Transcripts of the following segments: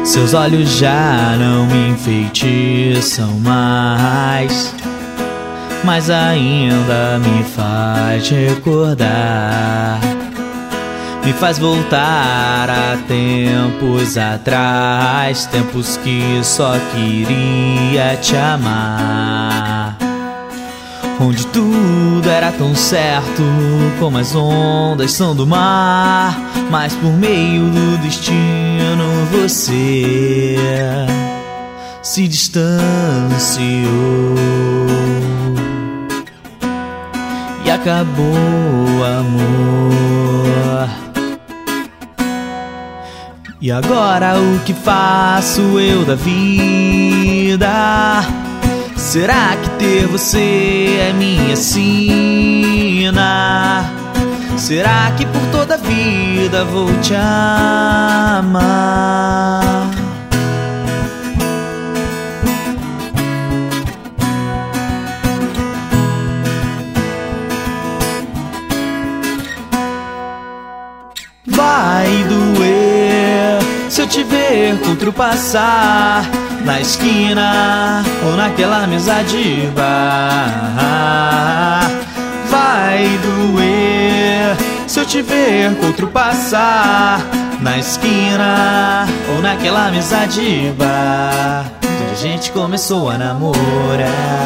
Seus olhos já não me enfeitiçam mais, mas ainda me faz recordar, me faz voltar a tempos atrás, tempos que só queria te amar, onde tudo era tão certo como as ondas são do mar, mas por meio do destino você se distanciou e acabou o amor. E agora o que faço eu da vida? Será que ter você é minha sina? Será que por toda a vida vou te amar? Vai doer se eu te ver com outro passar na esquina ou naquela mesa de bar. Vai doer se eu te ver com outro passar na esquina ou naquela mesa de bar, onde a gente começou a namorar,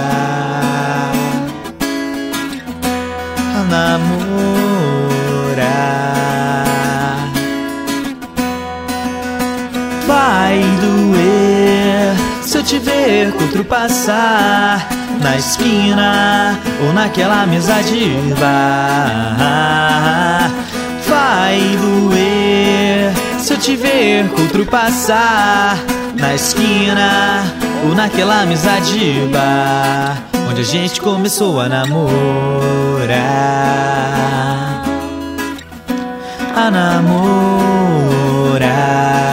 a namorar. Vai doer se eu te ver com outro passar na esquina ou naquela mesa de bar. Vai doer se eu te ver com outro passar na esquina ou naquela mesa de bar, onde a gente começou a namorar, a namorar.